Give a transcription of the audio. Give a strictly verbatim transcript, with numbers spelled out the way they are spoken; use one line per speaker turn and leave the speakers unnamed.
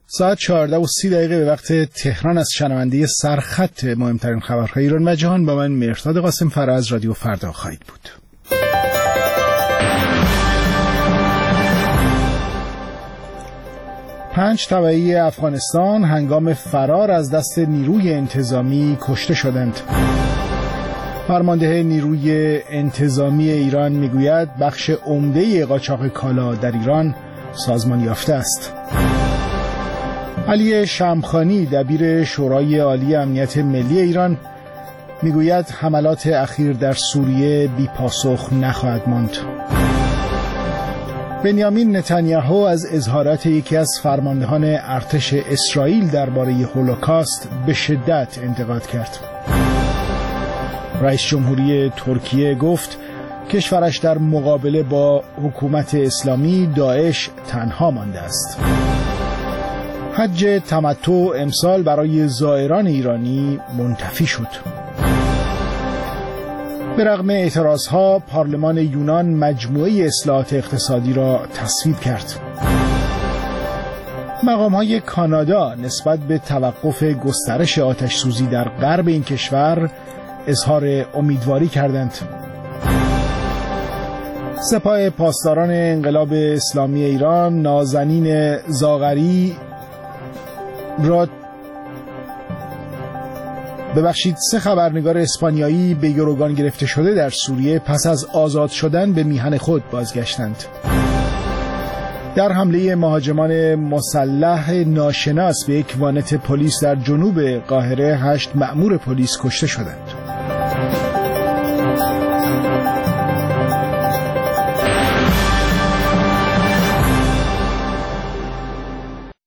ساعت چهارده و سی دقیقه به وقت تهران از شنونده سرخط مهمترین خبرهای ایران و جهان با من مهرداد قاسم فرا از رادیو فردا خواهید بود. پنج تبعی افغانستان هنگام فرار از دست نیروی انتظامی کشته شدند. فرمانده نیروی انتظامی ایران میگوید بخش عمده قاچاق کالا در ایران سازمان یافته است. علی شمخانی دبیر شورای عالی امنیت ملی ایران میگوید حملات اخیر در سوریه بی پاسخ نخواهد ماند. بنیامین نتانیاهو از اظهارات یکی از فرماندهان ارتش اسرائیل درباره هولوکاست به شدت انتقاد کرد. رئیس جمهوری ترکیه گفت کشورش در مقابله با حکومت اسلامی داعش تنها مانده است. حج تمتع امسال برای زائران ایرانی منتفی شد. به رغم اعتراضها پارلمان یونان مجموعه اصلاحات اقتصادی را تصویب کرد. مقام‌های کانادا نسبت به توقف گسترش آتش سوزی در غرب این کشور اظهار امیدواری کردند. سپاه پاسداران انقلاب اسلامی ایران نازنین زاغری را ببخشید سه خبرنگار اسپانیایی به یوروگان گرفته شده در سوریه پس از آزاد شدن به میهن خود بازگشتند. در حمله مهاجمان مسلح ناشناس به یک وانت پلیس در جنوب قاهره هشت مأمور پلیس کشته شدند.